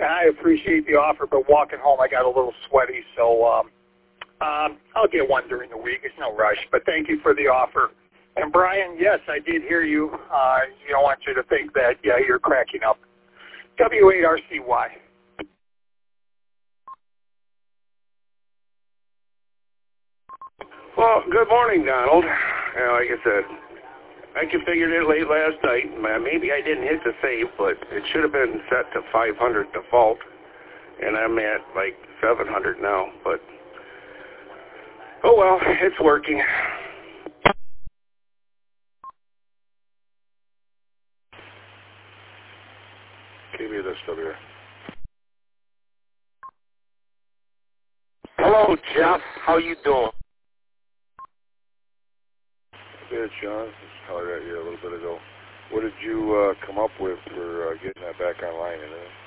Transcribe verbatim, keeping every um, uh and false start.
I appreciate the offer, but walking home I got a little sweaty, so um, um, I'll get one during the week. It's no rush, but thank you for the offer. And Brian, yes, I did hear you. Uh, you don't want you to think that, yeah, you're cracking up. W eight R C Y. Well, good morning, Donald. Uh, like I said, I configured it late last night. Maybe I didn't hit the save, but it should have been set to five hundred default, and I'm at like seven hundred now. But oh well, it's working. Give me this W. Hello, Jeff. How you doing? Good, Sean. Just hollered at you a little bit ago. What did you uh, come up with for uh, getting that back online and everything?